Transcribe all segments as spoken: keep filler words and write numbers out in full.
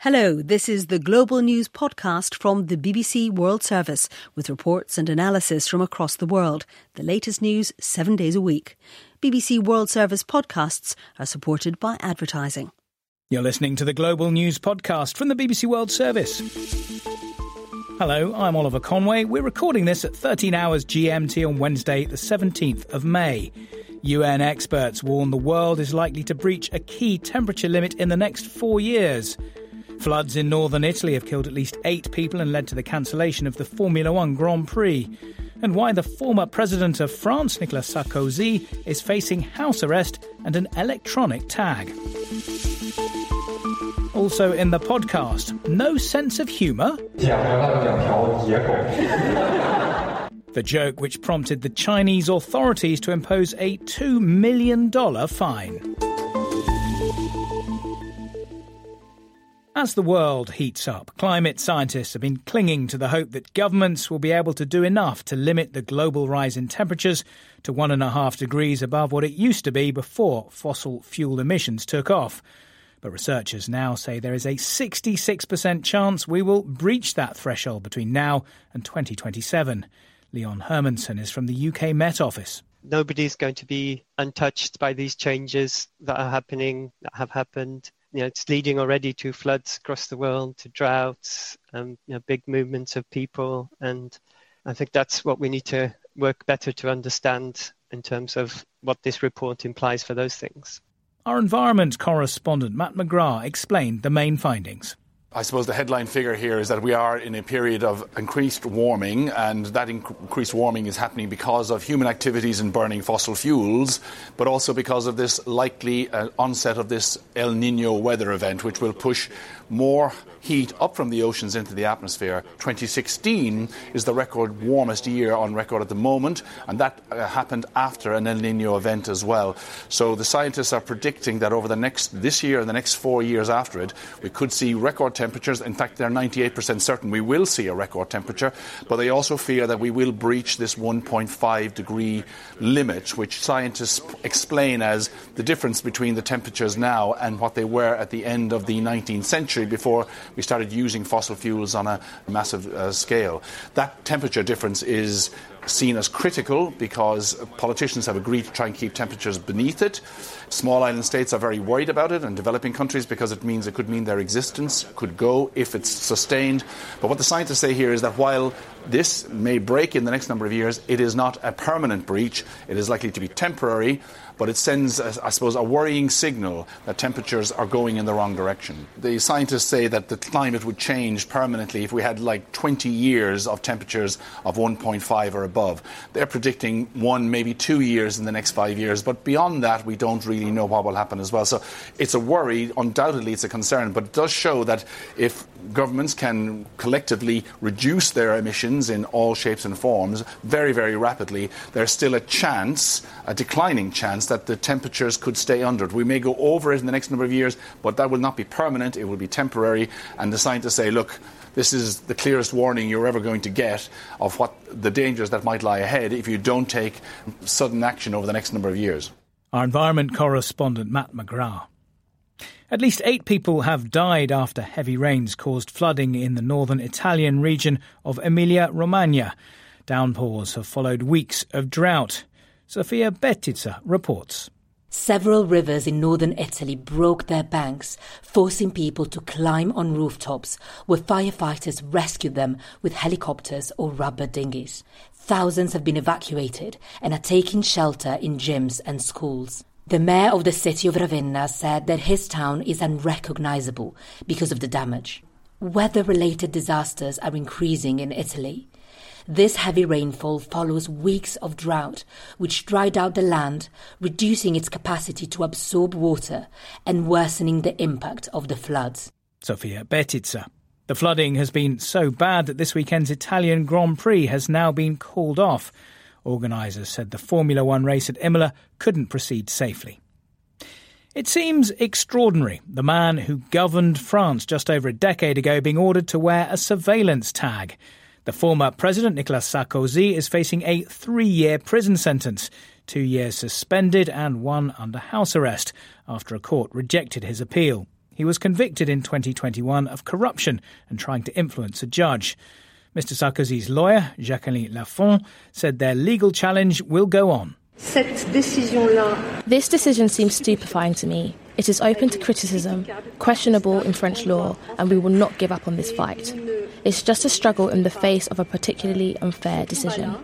Hello, this is the Global News podcast from the B B C World Service with reports and analysis from across the world. The latest news seven days a week. B B C World Service podcasts are supported by advertising. You're listening to the Global News podcast from the B B C World Service. Hello, I'm Oliver Conway. We're recording this at thirteen hours G M T on Wednesday, the seventeenth of May. U N experts warn the world is likely to breach a key temperature limit in the next four years. Floods in northern Italy have killed at least eight people and led to the cancellation of the Formula One Grand Prix. And why the former president of France, Nicolas Sarkozy, is facing house arrest and an electronic tag. Also in the podcast, no sense of humour? The joke which prompted the Chinese authorities to impose a two million dollars fine. As the world heats up, climate scientists have been clinging to the hope that governments will be able to do enough to limit the global rise in temperatures to one and a half degrees above what it used to be before fossil fuel emissions took off. But researchers now say there is a sixty-six percent chance we will breach that threshold between now and twenty twenty-seven. Leon Hermansen is from the U K Met Office. Nobody's going to be untouched by these changes that are happening, that have happened. You know, it's leading already to floods across the world, to droughts, um, you know, big movements of people. And I think that's what we need to work better to understand in terms of what this report implies for those things. Our environment correspondent Matt McGrath explained the main findings. I suppose the headline figure here is that we are in a period of increased warming, and that inc- increased warming is happening because of human activities in burning fossil fuels, but also because of this likely uh, onset of this El Niño weather event, which will push more heat up from the oceans into the atmosphere. twenty sixteen is the record warmest year on record at the moment, and that uh, happened after an El Niño event as well. So the scientists are predicting that over the next, this year and the next four years after it, we could see record temperatures. In fact, they're ninety-eight percent certain we will see a record temperature, but they also fear that we will breach this one point five degree limit, which scientists explain as the difference between the temperatures now and what they were at the end of the nineteenth century before we started using fossil fuels on a massive uh, scale. That temperature difference is seen as critical because politicians have agreed to try and keep temperatures beneath it. Small island states are very worried about it, and developing countries, because it means it could mean their existence could go if it's sustained. But what the scientists say here is that while this may break in the next number of years, it is not a permanent breach. It is likely to be temporary, but it sends, I suppose, a worrying signal that temperatures are going in the wrong direction. The scientists say that the climate would change permanently if we had like twenty years of temperatures of one point five or above. They're predicting one, maybe two years in the next five years, but beyond that we don't really know what will happen as well. So it's a worry, undoubtedly it's a concern, but it does show that if governments can collectively reduce their emissions in all shapes and forms very, very rapidly, there's still a chance, a declining chance, that the temperatures could stay under it. We may go over it in the next number of years, but that will not be permanent, it will be temporary. And the scientists say, look, this is the clearest warning you're ever going to get of what the dangers that might lie ahead if you don't take sudden action over the next number of years. Our environment correspondent Matt McGrath. At least eight people have died after heavy rains caused flooding in the northern Italian region of Emilia-Romagna. Downpours have followed weeks of drought. Sofia Bettiza reports. Several rivers in northern Italy broke their banks, forcing people to climb on rooftops, where firefighters rescued them with helicopters or rubber dinghies. Thousands have been evacuated and are taking shelter in gyms and schools. The mayor of the city of Ravenna said that his town is unrecognizable because of the damage. Weather-related disasters are increasing in Italy. This heavy rainfall follows weeks of drought, which dried out the land, reducing its capacity to absorb water and worsening the impact of the floods. Sofia Bettiza. The flooding has been so bad that this weekend's Italian Grand Prix has now been called off. Organisers said the Formula One race at Imola couldn't proceed safely. It seems extraordinary, the man who governed France just over a decade ago being ordered to wear a surveillance tag. The former president, Nicolas Sarkozy, is facing a three-year prison sentence, two years suspended and one under house arrest, after a court rejected his appeal. He was convicted in twenty twenty-one of corruption and trying to influence a judge. Mister Sarkozy's lawyer, Jacqueline Lafont, said their legal challenge will go on. This decision seems stupefying to me. It is open to criticism, questionable in French law, and we will not give up on this fight. It's just a struggle in the face of a particularly unfair decision.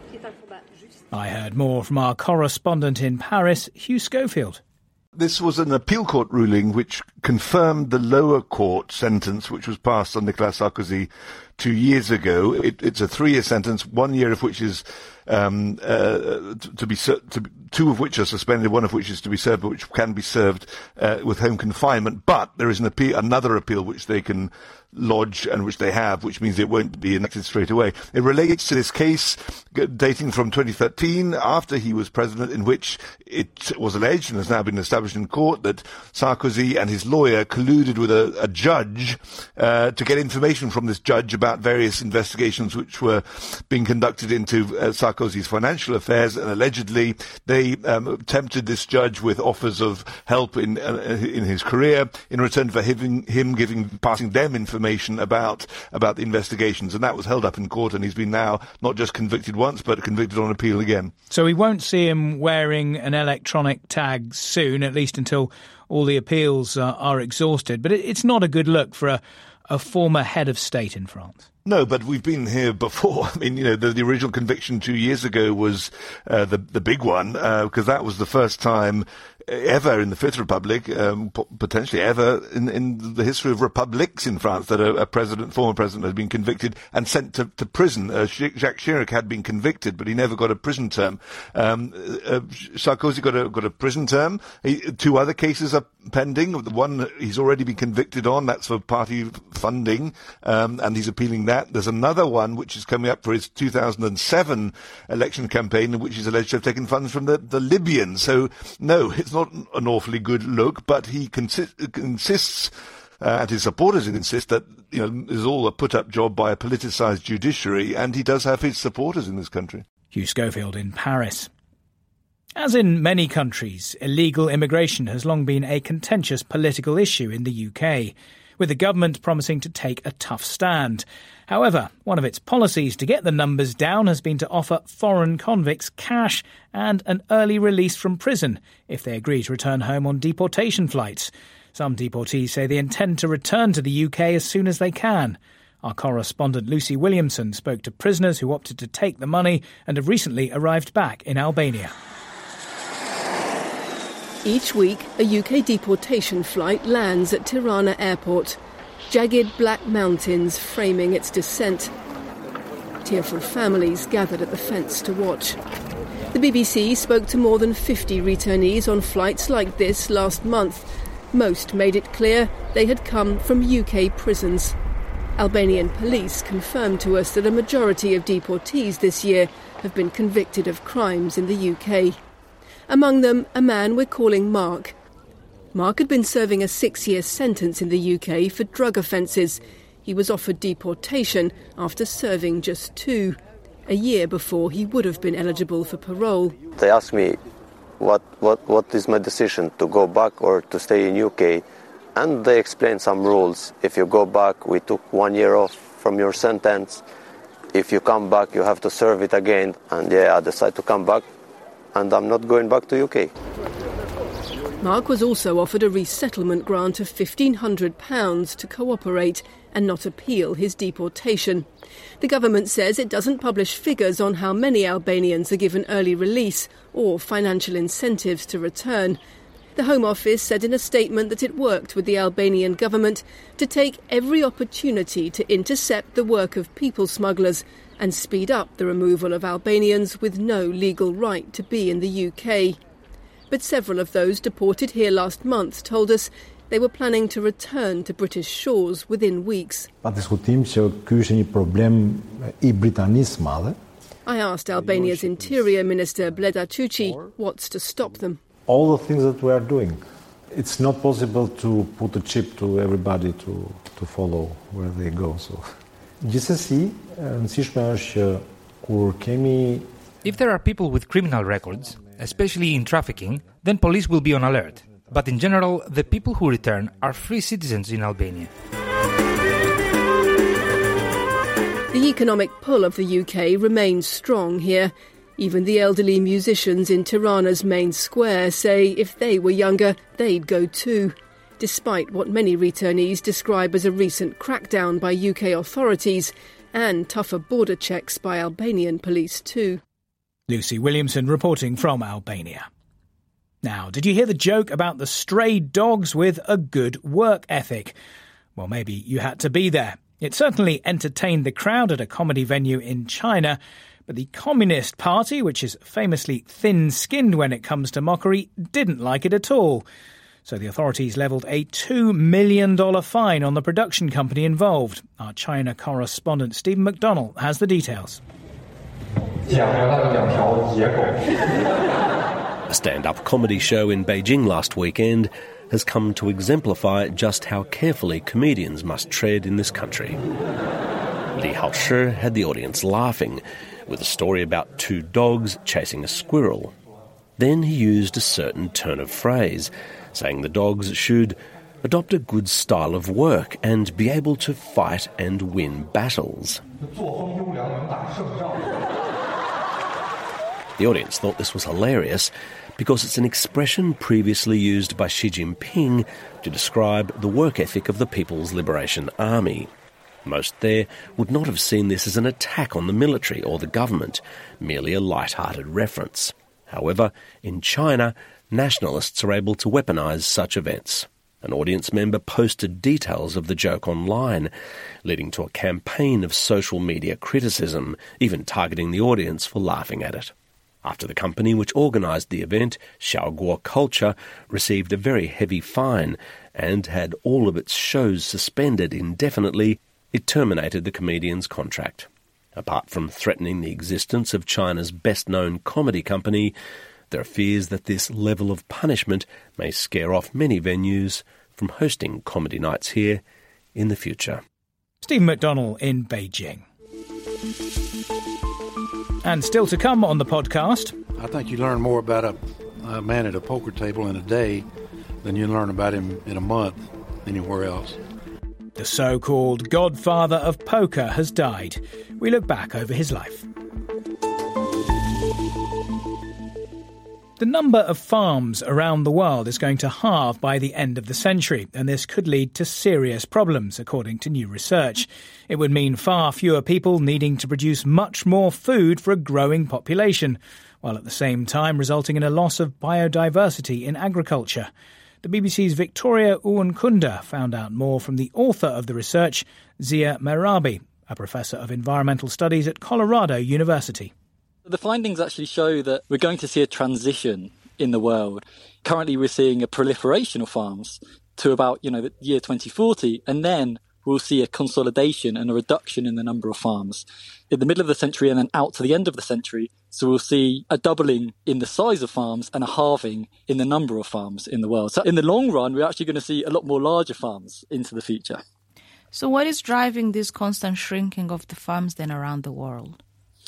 I heard more from our correspondent in Paris, Hugh Schofield. This was an appeal court ruling which confirmed the lower court sentence which was passed on Nicolas Sarkozy two years ago. It, it's a three-year sentence, one year of which is um, uh, to be to, two of which are suspended, one of which is to be served, but which can be served uh, with home confinement. But there is an appeal, another appeal which they can lodge and which they have, which means it won't be enacted straight away. It relates to this case dating from twenty thirteen, after he was president, in which it was alleged and has now been established in court that Sarkozy and his lawyer colluded with a, a judge uh, to get information from this judge about various investigations which were being conducted into uh, Sarkozy's financial affairs, and allegedly they um, tempted this judge with offers of help in uh, in his career in return for him, him giving passing them information information about about the investigations, and that was held up in court, and he's been now not just convicted once but convicted on appeal again. So we won't see him wearing an electronic tag soon, at least until all the appeals uh, are exhausted. But it, it's not a good look for a, a former head of state in France. No, but we've been here before. I mean, you know, the, the original conviction two years ago was uh, the the big one, because uh, that was the first time ever in the Fifth Republic, um, potentially ever in, in the history of republics in France, that a, a president, former president, had been convicted and sent to, to prison. Uh, Jacques Chirac had been convicted, but he never got a prison term. Um, uh, Sarkozy got a got a prison term. He, two other cases are pending. The one he's already been convicted on, that's for party funding, um, and he's appealing that. There's another one which is coming up for his two thousand seven election campaign, in which he's alleged to have taken funds from the, the Libyans. So, no, it's not an awfully good look, but he consi- insists, uh, and his supporters insist, that, you know, this is all a put-up job by a politicised judiciary, and he does have his supporters in this country. Hugh Schofield in Paris. As in many countries, illegal immigration has long been a contentious political issue in the U K, with the government promising to take a tough stand. However, one of its policies to get the numbers down has been to offer foreign convicts cash and an early release from prison if they agree to return home on deportation flights. Some deportees say they intend to return to the U K as soon as they can. Our correspondent Lucy Williamson spoke to prisoners who opted to take the money and have recently arrived back in Albania. Each week, a U K deportation flight lands at Tirana Airport, jagged black mountains framing its descent. Tearful families gathered at the fence to watch. The B B C spoke to more than fifty returnees on flights like this last month. Most made it clear they had come from U K prisons. Albanian police confirmed to us that a majority of deportees this year have been convicted of crimes in the U K. Among them, a man we're calling Mark. Mark had been serving a six-year sentence in the U K for drug offences. He was offered deportation after serving just two, a year before he would have been eligible for parole. They asked me what, what, what is my decision, to go back or to stay in U K, and they explained some rules. If you go back, we took one year off from your sentence. If you come back, you have to serve it again. And yeah, I decided to come back, and I'm not going back to U K. Mark was also offered a resettlement grant of fifteen hundred pounds to cooperate and not appeal his deportation. The government says it doesn't publish figures on how many Albanians are given early release or financial incentives to return. The Home Office said in a statement that it worked with the Albanian government to take every opportunity to intercept the work of people smugglers and speed up the removal of Albanians with no legal right to be in the U K. But several of those deported here last month told us they were planning to return to British shores within weeks. I asked Albania's Interior Minister Bleda Çuçi what's to stop them. All the things that we are doing. It's not possible to put a chip to everybody to, to follow where they go. So, if there are people with criminal records, especially in trafficking, then police will be on alert. But in general, the people who return are free citizens in Albania. The economic pull of the U K remains strong here. Even the elderly musicians in Tirana's main square say if they were younger, they'd go too, despite what many returnees describe as a recent crackdown by U K authorities and tougher border checks by Albanian police too. Lucy Williamson reporting from Albania. Now, did you hear the joke about the stray dogs with a good work ethic? Well, maybe you had to be there. It certainly entertained the crowd at a comedy venue in China, but the Communist Party, which is famously thin-skinned when it comes to mockery, didn't like it at all. So the authorities levelled a two million dollars fine on the production company involved. Our China correspondent Stephen McDonnell has the details. A stand-up comedy show in Beijing last weekend has come to exemplify just how carefully comedians must tread in this country. Li Haoshi had the audience laughing with a story about two dogs chasing a squirrel. Then he used a certain turn of phrase, saying the dogs should adopt a good style of work and be able to fight and win battles. The audience thought this was hilarious because it's an expression previously used by Xi Jinping to describe the work ethic of the People's Liberation Army. Most there would not have seen this as an attack on the military or the government, merely a light-hearted reference. However, in China, nationalists are able to weaponize such events. An audience member posted details of the joke online, leading to a campaign of social media criticism, even targeting the audience for laughing at it. After the company which organised the event, Xiaoguo Culture, received a very heavy fine and had all of its shows suspended indefinitely, it terminated the comedian's contract. Apart from threatening the existence of China's best-known comedy company, there are fears that this level of punishment may scare off many venues from hosting comedy nights here in the future. Stephen McDonnell in Beijing. And still to come on the podcast. I think you learn more about a, a man at a poker table in a day than you learn about him in a month anywhere else. The so-called godfather of poker has died. We look back over his life. The number of farms around the world is going to halve by the end of the century, and this could lead to serious problems, according to new research. It would mean far fewer people needing to produce much more food for a growing population, while at the same time resulting in a loss of biodiversity in agriculture. The B B C's Victoria Uwankunda found out more from the author of the research, Zia Merabi, a professor of environmental studies at Colorado University. The findings actually show that we're going to see a transition in the world. Currently, we're seeing a proliferation of farms to about, you know, the year twenty forty, and then we'll see a consolidation and a reduction in the number of farms in the middle of the century and then out to the end of the century. So we'll see a doubling in the size of farms and a halving in the number of farms in the world. So in the long run, we're actually going to see a lot more larger farms into the future. So what is driving this constant shrinking of the farms then around the world?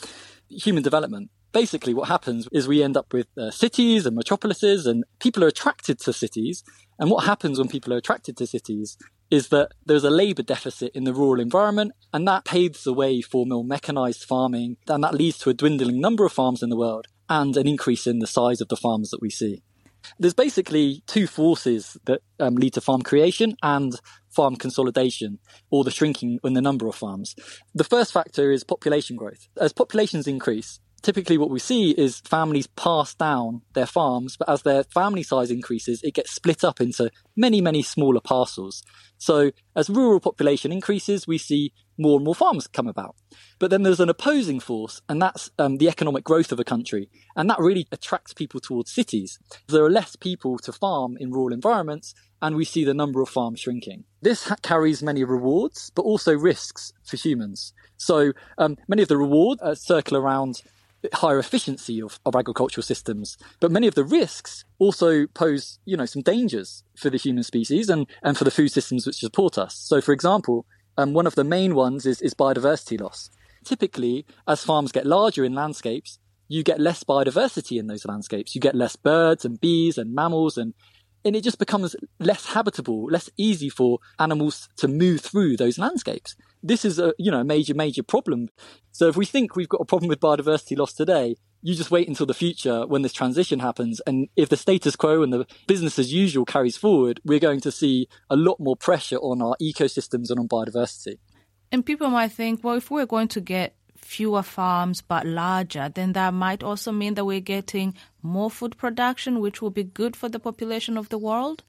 Human development. Basically, what happens is we end up with uh, cities and metropolises, and people are attracted to cities. And what happens when people are attracted to cities is that there's a labour deficit in the rural environment, and that paves the way for more mechanised farming, and that leads to a dwindling number of farms in the world and an increase in the size of the farms that we see. There's basically two forces that um, lead to farm creation and farm consolidation, or the shrinking in the number of farms. The first factor is population growth. As populations increase, typically what we see is families pass down their farms, but as their family size increases, it gets split up into many, many smaller parcels. So as rural population increases, we see more and more farms come about. But then there's an opposing force, and that's um, the economic growth of a country. And that really attracts people towards cities. There are less people to farm in rural environments, and we see the number of farms shrinking. This ha- carries many rewards, but also risks for humans. So um, many of the rewards uh, circle around higher efficiency of, of agricultural systems. But many of the risks also pose, you know, some dangers for the human species and, and for the food systems which support us. So, for example, um, one of the main ones is, is biodiversity loss. Typically, as farms get larger in landscapes, you get less biodiversity in those landscapes. You get less birds and bees and mammals and and it just becomes less habitable, less easy for animals to move through those landscapes. This is a, you know, major, major problem. So if we think we've got a problem with biodiversity loss today, you just wait until the future when this transition happens. And if the status quo and the business as usual carries forward, we're going to see a lot more pressure on our ecosystems and on biodiversity. And people might think, well, if we're going to get fewer farms but larger, then that might also mean that we're getting more food production, which will be good for the population of the world.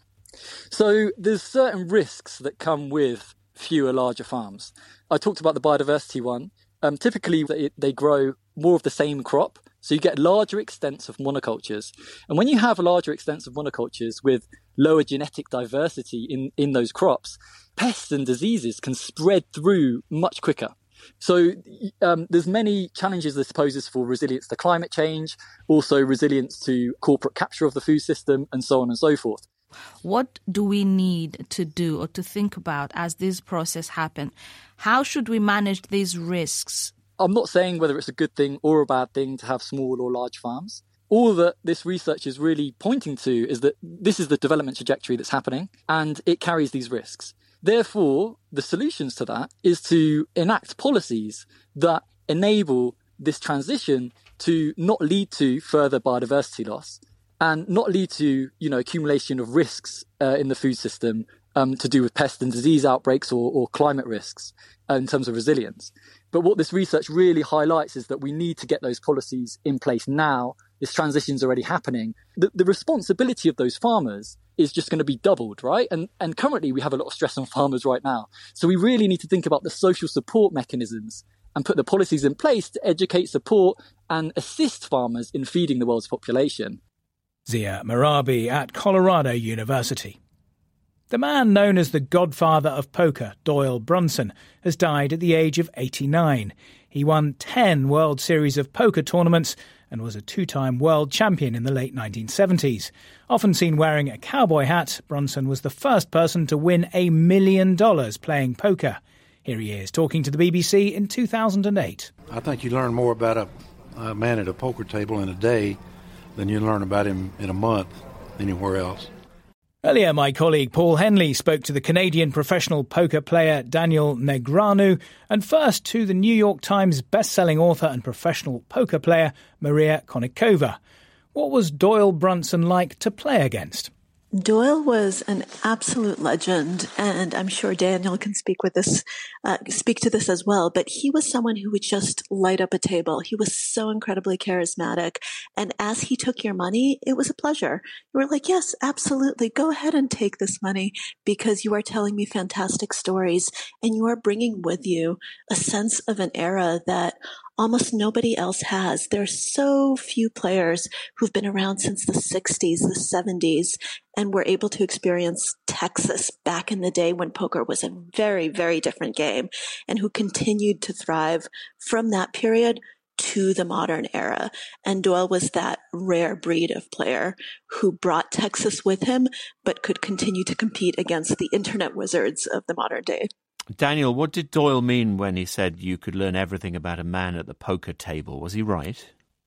So there's certain risks that come with fewer, larger farms. I talked about the biodiversity one. Um, typically, they, they grow more of the same crop. So you get larger extents of monocultures. And when you have larger extents of monocultures with lower genetic diversity in, in those crops, pests and diseases can spread through much quicker. So um, there's many challenges this poses for resilience to climate change, also resilience to corporate capture of the food system, and so on and so forth. What do we need to do or to think about as this process happens? How should we manage these risks? I'm not saying whether it's a good thing or a bad thing to have small or large farms. All that this research is really pointing to is that this is the development trajectory that's happening, and it carries these risks. Therefore, the solutions to that is to enact policies that enable this transition to not lead to further biodiversity loss and not lead to, you know, accumulation of risks uh, in the food system um, to do with pest and disease outbreaks or, or climate risks uh, in terms of resilience. But what this research really highlights is that we need to get those policies in place now. This transition's already happening. The, the responsibility of those farmers is just going to be doubled, right? And and currently we have a lot of stress on farmers right now. So we really need to think about the social support mechanisms and put the policies in place to educate, support and assist farmers in feeding the world's population. Zia Marabi at Colorado University. The man known as the godfather of poker, Doyle Brunson, has died at the age of eighty-nine. He won ten World Series of Poker tournaments and was a two-time world champion in the late nineteen seventies. Often seen wearing a cowboy hat, Brunson was the first person to win a million dollars playing poker. Here he is talking to the B B C in two thousand eight. I think you learn more about a, a man at a poker table in a day than you learn about him in a month anywhere else. Earlier, my colleague Paul Henley spoke to the Canadian professional poker player Daniel Negreanu and first to the New York Times best-selling author and professional poker player Maria Konnikova. What was Doyle Brunson like to play against? Doyle was an absolute legend, and I'm sure Daniel can speak with this, uh, speak to this as well, but he was someone who would just light up a table. He was so incredibly charismatic, and as he took your money, it was a pleasure. You were like, yes, absolutely, go ahead and take this money, because you are telling me fantastic stories, and you are bringing with you a sense of an era that almost nobody else has. There are so few players who've been around since the sixties, the seventies, and were able to experience Texas back in the day when poker was a very, very different game, and who continued to thrive from that period to the modern era. And Doyle was that rare breed of player who brought Texas with him, but could continue to compete against the internet wizards of the modern day. Daniel, what did Doyle mean when he said you could learn everything about a man at the poker table? Was he right?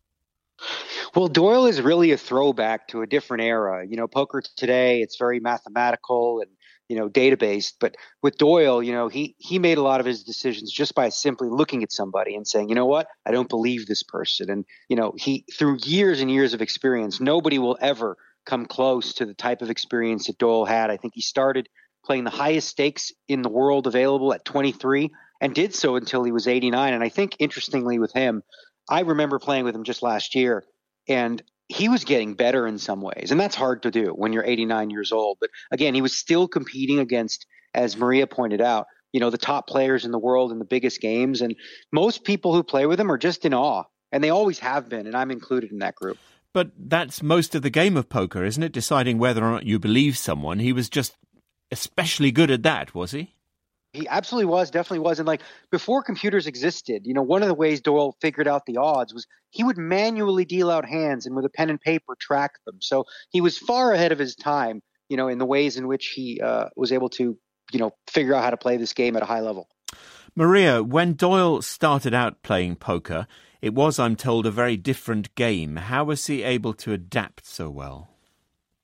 Well, Doyle is really a throwback to a different era. You know, poker today, it's very mathematical and, you know, data-based. But with Doyle, you know, he, he made a lot of his decisions just by simply looking at somebody and saying, you know what, I don't believe this person. And, you know, he through years and years of experience, nobody will ever come close to the type of experience that Doyle had. I think he started playing the highest stakes in the world available at twenty-three and did so until he was eighty-nine. And I think interestingly with him, I remember playing with him just last year and he was getting better in some ways. And that's hard to do when you're eighty-nine years old. But again, he was still competing against, as Maria pointed out, you know, the top players in the world in the biggest games. And most people who play with him are just in awe, and they always have been. And I'm included in that group. But that's most of the game of poker, isn't it? Deciding whether or not you believe someone. He was just especially good at that, was he? He absolutely was, definitely was. And like before computers existed, you know, one of the ways Doyle figured out the odds was he would manually deal out hands and with a pen and paper track them. So he was far ahead of his time, you know, in the ways in which he uh, was able to, you know, figure out how to play this game at a high level. Maria, when Doyle started out playing poker, it was, I'm told, a very different game. How was he able to adapt so well?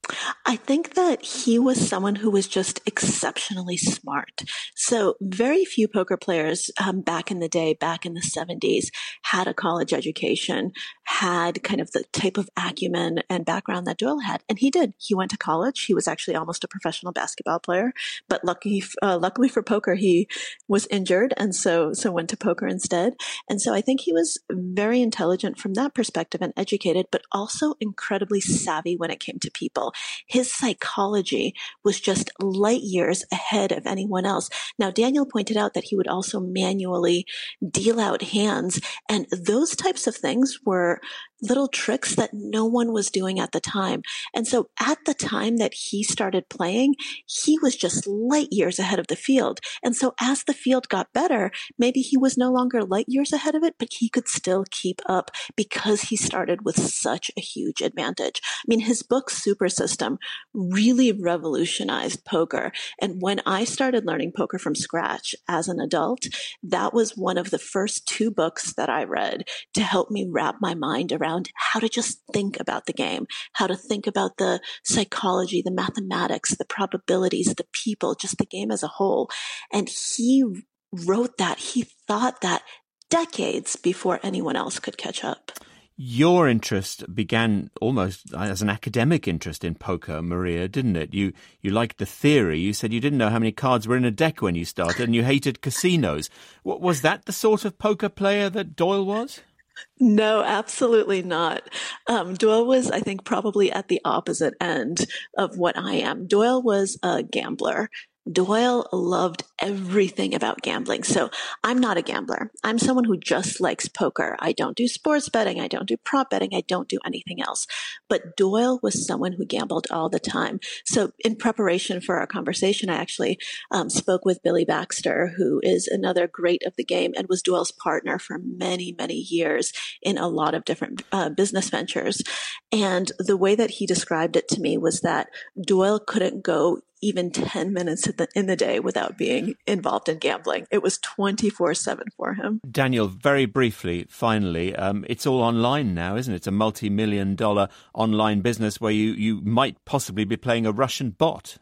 I think that he was someone who was just exceptionally smart. So very few poker players um, back in the day, back in the seventies, had a college education, had kind of the type of acumen and background that Doyle had. And he did. He went to college. He was actually almost a professional basketball player. But lucky, uh, luckily for poker, he was injured and so, so went to poker instead. And so I think he was very intelligent from that perspective and educated, but also incredibly savvy when it came to people. His psychology was just light years ahead of anyone else. Now, Daniel pointed out that he would also manually deal out hands, and those types of things were little tricks that no one was doing at the time. And so at the time that he started playing, he was just light years ahead of the field. And so as the field got better, maybe he was no longer light years ahead of it, but he could still keep up because he started with such a huge advantage. I mean, his book, Super System, really revolutionized poker. And when I started learning poker from scratch as an adult, that was one of the first two books that I read to help me wrap my mind around how to just think about the game, how to think about the psychology, the mathematics, the probabilities, the people, just the game as a whole. And he wrote that, he thought that decades before anyone else could catch up. Your interest began almost as an academic interest in poker, Maria, didn't it? You you liked the theory. You said you didn't know how many cards were in a deck when you started, and you hated casinos. Was that the sort of poker player that Doyle was? No, absolutely not. Um, Doyle was, I think, probably at the opposite end of what I am. Doyle was a gambler. Doyle loved everything about gambling. So I'm not a gambler. I'm someone who just likes poker. I don't do sports betting. I don't do prop betting. I don't do anything else. But Doyle was someone who gambled all the time. So in preparation for our conversation, I actually um, spoke with Billy Baxter, who is another great of the game and was Doyle's partner for many, many years in a lot of different uh, business ventures. And the way that he described it to me was that Doyle couldn't go even ten minutes in the, in the day without being involved in gambling. It was twenty-four seven for him. Daniel, very briefly, finally, um, it's all online now, isn't it? It's a multi-million dollar online business where you, you might possibly be playing a Russian bot.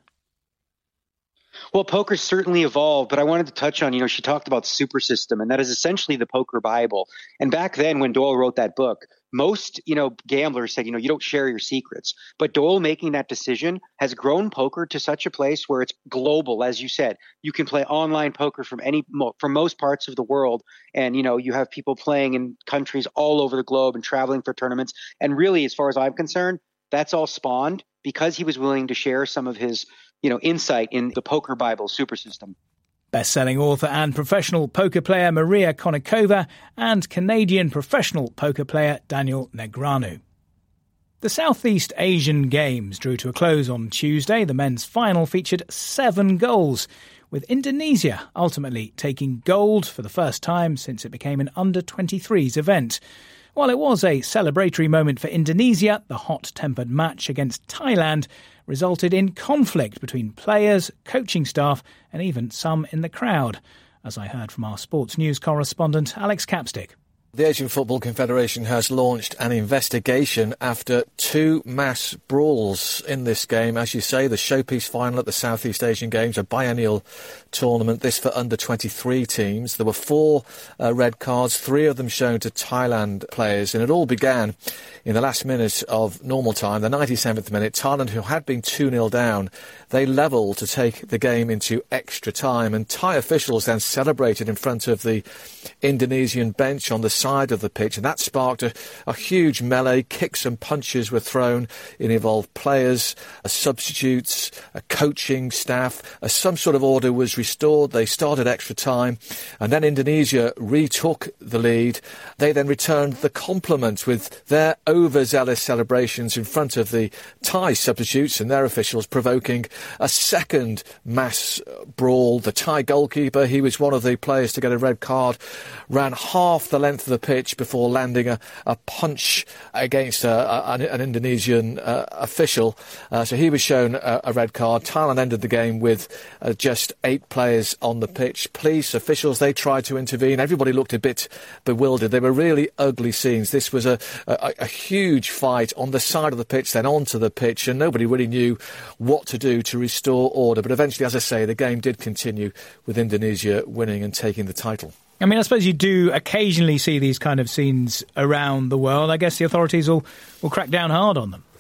Well, poker's certainly evolved, but I wanted to touch on, you know, she talked about Super System, and that is essentially the poker Bible. And back then when Doyle wrote that book, most, you know, gamblers said, you know, you don't share your secrets. But Doyle making that decision has grown poker to such a place where it's global, as you said. You can play online poker from any from most parts of the world. And, you know, you have people playing in countries all over the globe and traveling for tournaments. And really, as far as I'm concerned, that's all spawned because he was willing to share some of his, you know, insight in the poker Bible, Super System. Best-selling author and professional poker player Maria Konnikova and Canadian professional poker player Daniel Negreanu. The Southeast Asian Games drew to a close on Tuesday. The men's final featured seven goals, with Indonesia ultimately taking gold for the first time since it became an under twenty-threes event. While it was a celebratory moment for Indonesia, the hot-tempered match against Thailand resulted in conflict between players, coaching staff and even some in the crowd, as I heard from our sports news correspondent Alex Capstick. The Asian Football Confederation has launched an investigation after two mass brawls in this game. As you say, the showpiece final at the Southeast Asian Games, a biennial tournament, this for under twenty-three teams. There were four uh, red cards, three of them shown to Thailand players, and it all began in the last minute of normal time, the ninety-seventh minute. Thailand, who had been two nil down, they levelled to take the game into extra time, and Thai officials then celebrated in front of the Indonesian bench on the side of the pitch, and that sparked a, a huge melee. Kicks and punches were thrown. It involved players, uh, substitutes, uh, coaching staff. Uh, some sort of order was restored. They started extra time, and then Indonesia retook the lead. They then returned the compliment with their overzealous celebrations in front of the Thai substitutes and their officials, provoking a second mass brawl. The Thai goalkeeper, he was one of the players to get a red card, ran half the length the pitch before landing a, a punch against a, a, an Indonesian uh, official. Uh, so he was shown a, a red card. Thailand ended the game with uh, just eight players on the pitch. Police, officials, they tried to intervene. Everybody looked a bit bewildered. They were really ugly scenes. This was a, a, a huge fight on the side of the pitch, then onto the pitch, and nobody really knew what to do to restore order. But eventually, as I say, the game did continue with Indonesia winning and taking the title. I mean, I suppose you do occasionally see these kind of scenes around the world. I guess the authorities will, will crack down hard on them.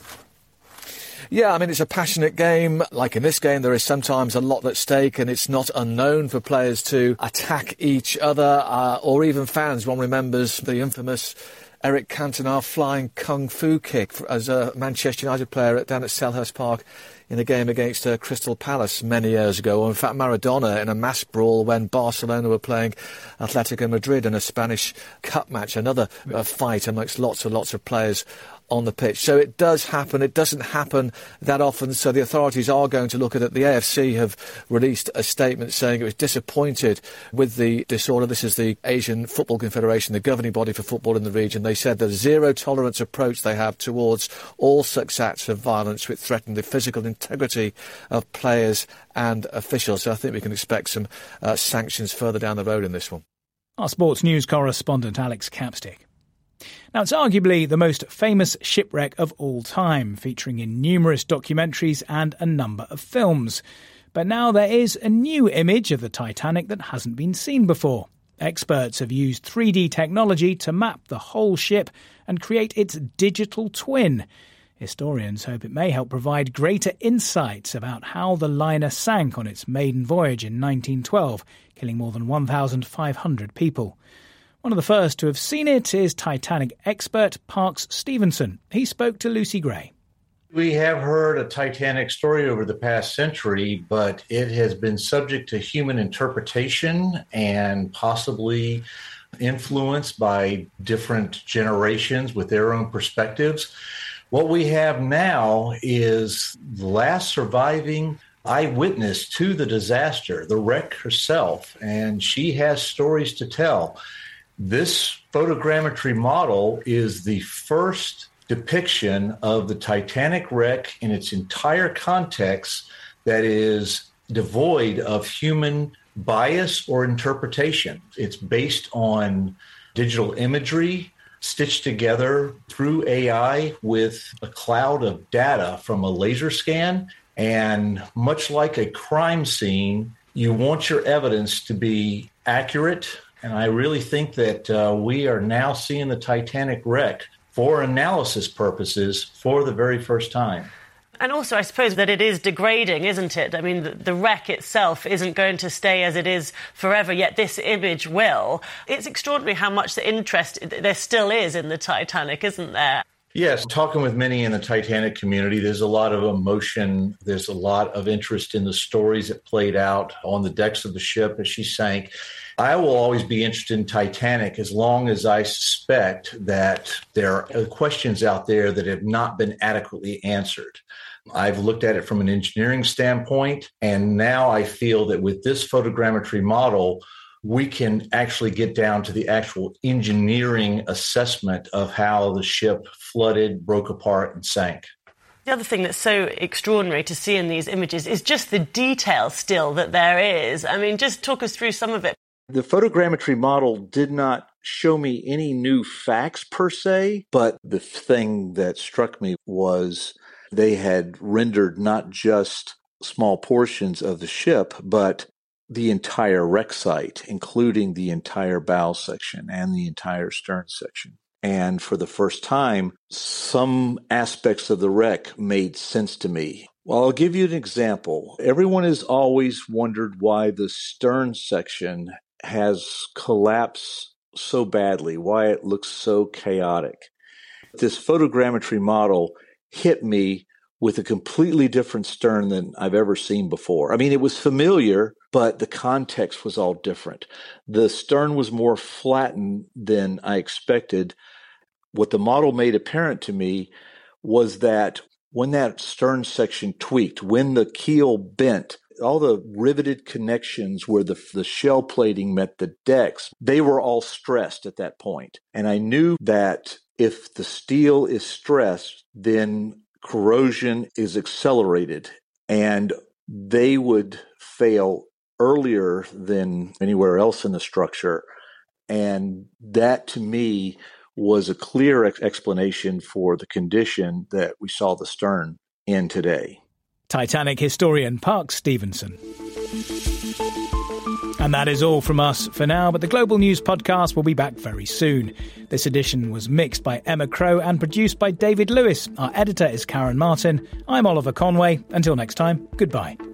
Yeah, I mean, it's a passionate game. Like in this game, there is sometimes a lot at stake, and it's not unknown for players to attack each other, uh, or even fans. One remembers the infamous Eric Cantona flying kung fu kick as a Manchester United player down at Selhurst Park in a game against uh, Crystal Palace many years ago. Or in fact, Maradona in a mass brawl when Barcelona were playing Atletico Madrid in a Spanish Cup match, another uh, fight amongst lots and lots of players on the pitch. So it does happen. It doesn't happen that often. So the authorities are going to look at it. The A F C have released a statement saying it was disappointed with the disorder. This is the Asian Football Confederation, the governing body for football in the region. They said the zero tolerance approach they have towards all such acts of violence which threaten the physical integrity of players and officials. So I think we can expect some uh, sanctions further down the road in this one. Our sports news correspondent Alex Capstick. Now, it's arguably the most famous shipwreck of all time, featuring in numerous documentaries and a number of films. But now there is a new image of the Titanic that hasn't been seen before. Experts have used three D technology to map the whole ship and create its digital twin. Historians hope it may help provide greater insights about how the liner sank on its maiden voyage in nineteen twelve, killing more than one thousand five hundred people. One of the first to have seen it is Titanic expert Parks Stevenson. He spoke to Lucy Gray. We have heard a Titanic story over the past century, but it has been subject to human interpretation and possibly influenced by different generations with their own perspectives. What we have now is the last surviving eyewitness to the disaster, the wreck herself, and she has stories to tell. This photogrammetry model is the first depiction of the Titanic wreck in its entire context that is devoid of human bias or interpretation. It's based on digital imagery stitched together through A I with a cloud of data from a laser scan. And much like a crime scene, you want your evidence to be accurate. And I really think that uh, we are now seeing the Titanic wreck for analysis purposes for the very first time. And also, I suppose that it is degrading, isn't it? I mean, the, the wreck itself isn't going to stay as it is forever, yet this image will. It's extraordinary how much the interest there still is in the Titanic, isn't there? Yes, talking with many in the Titanic community, there's a lot of emotion. There's a lot of interest in the stories that played out on the decks of the ship as she sank. I will always be interested in Titanic as long as I suspect that there are questions out there that have not been adequately answered. I've looked at it from an engineering standpoint, and now I feel that with this photogrammetry model, we can actually get down to the actual engineering assessment of how the ship flooded, broke apart, and sank. The other thing that's so extraordinary to see in these images is just the detail still that there is. I mean, just talk us through some of it. The photogrammetry model did not show me any new facts per se, but the thing that struck me was they had rendered not just small portions of the ship, but the entire wreck site, including the entire bow section and the entire stern section. And for the first time, some aspects of the wreck made sense to me. Well, I'll give you an example. Everyone has always wondered why the stern section has collapsed so badly, why it looks so chaotic. This photogrammetry model hit me with a completely different stern than I've ever seen before. I mean, it was familiar, but the context was all different. The stern was more flattened than I expected. What the model made apparent to me was that when that stern section tweaked, when the keel bent, all the riveted connections where the, the shell plating met the decks, they were all stressed at that point. And I knew that if the steel is stressed, then corrosion is accelerated and they would fail earlier than anywhere else in the structure. And that, to me, was a clear ex- explanation for the condition that we saw the stern in today. Titanic historian Park Stevenson. And that is all from us for now, but the Global News Podcast will be back very soon. This edition was mixed by Emma Crow and produced by David Lewis. Our editor is Karen Martin. I'm Oliver Conway. Until next time, goodbye.